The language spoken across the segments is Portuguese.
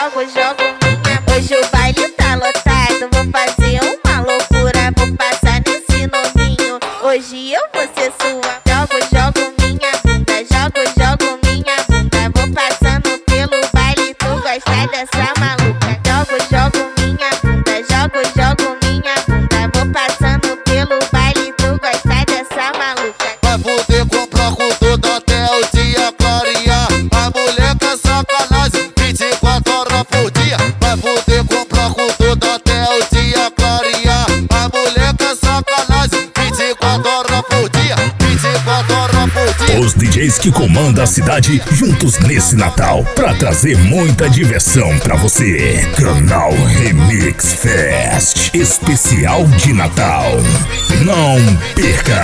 jogo minha. Hoje o baile tá lotado, vou fazer uma loucura, vou passar nesse novinho. Hoje eu vou ser sua. Jogo minha bunda, jogo minha bunda. Vou passando pelo baile, tu gosta dessa maluca. Jogo minha bunda, jogo minha bunda. Vou passando pelo baile, tu gosta dessa maluca. Vai poder comprar com tudo até o dia clarear. A moleque é sacanagem, 24 horas por dia. Vai poder comprar com tudo até o dia clarear. A moleque é sacanagem, 24 horas por dia. 24 horas por dia. Os DJs que comandam a cidade juntos nesse Natal pra trazer muita diversão pra você. Canal Remix Fest especial de Natal. Não perca!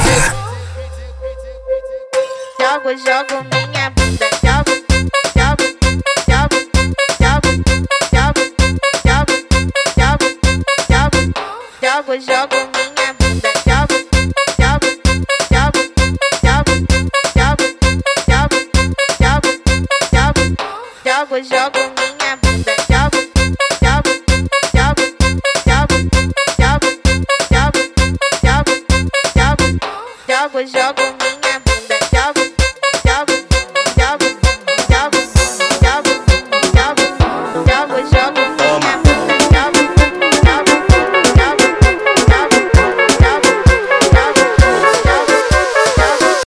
Jogo minha bunda, jogo minha bunda, jogo minha bunda, jogo